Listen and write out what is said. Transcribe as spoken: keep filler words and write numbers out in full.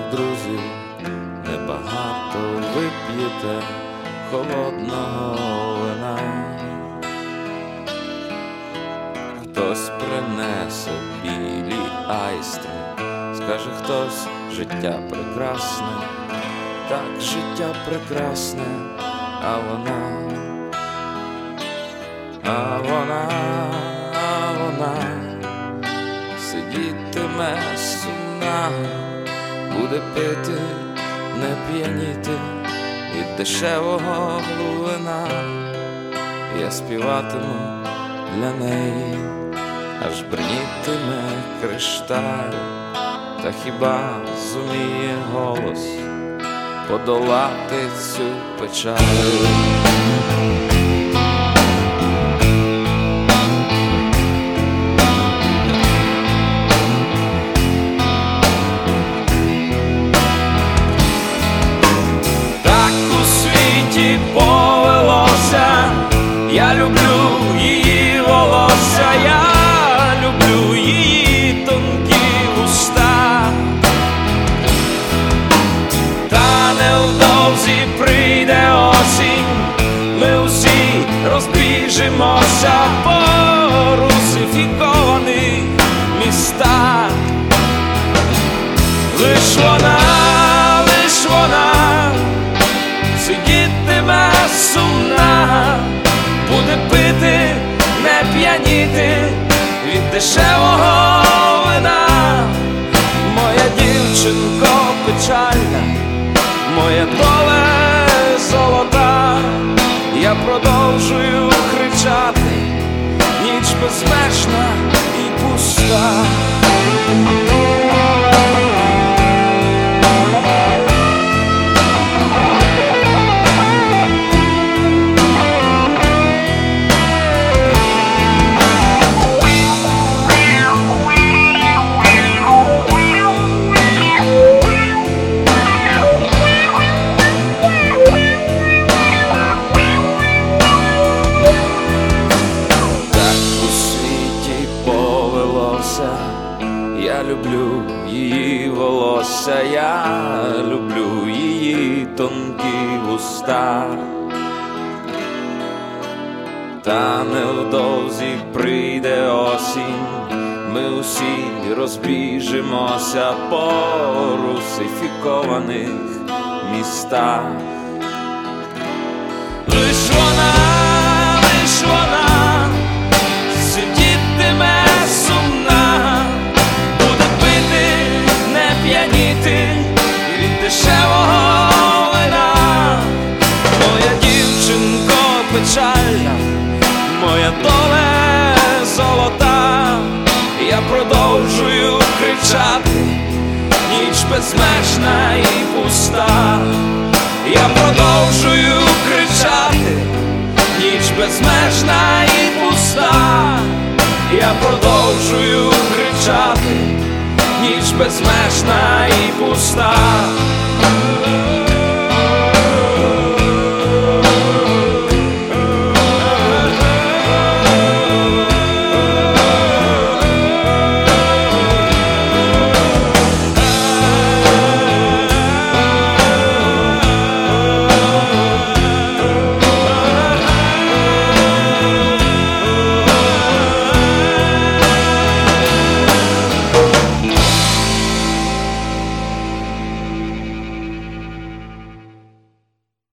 друзів, небагато вип'єте холодного вина. Хтось принесе білі айстри, скаже хтось: життя прекрасне, так, життя прекрасне, а вона, а вона, а вона сидітиме сумна, буде пити, не п'яніти від дешевого вина. Я співатиму для неї, аж бринітиме кришталь, та хіба зуміє голос подолати цю печаль? Так у світі повелося, я люблю її волосся, я люблю її тонкі вуста. Та невдовзі прийде осінь, ми усі розбіжимося по русифікованих містах. Лиш вона, лиш вона сидітиме сумна, буде пити, не п'яніти від дешевого вина. Моя дівчинко печальна, моя доля золота, я продовжую кричати, ніч безмежна і пуста. Я люблю її волосся, я люблю її тонкі вуста. Та невдовзі прийде осінь, ми усі розбіжимося по русифікованих містах. Лиш вона, лиш вона сидітиме сумна, буде пити, не п'яніти від дешевого вина. Моя дівчинко печальна, моя доля золота, я продовжую кричати, ніч безмежна і пуста. Я продовжую кричати, ніч безмежна і пуста. Я продовжую кричати, ніч безмежна і пуста.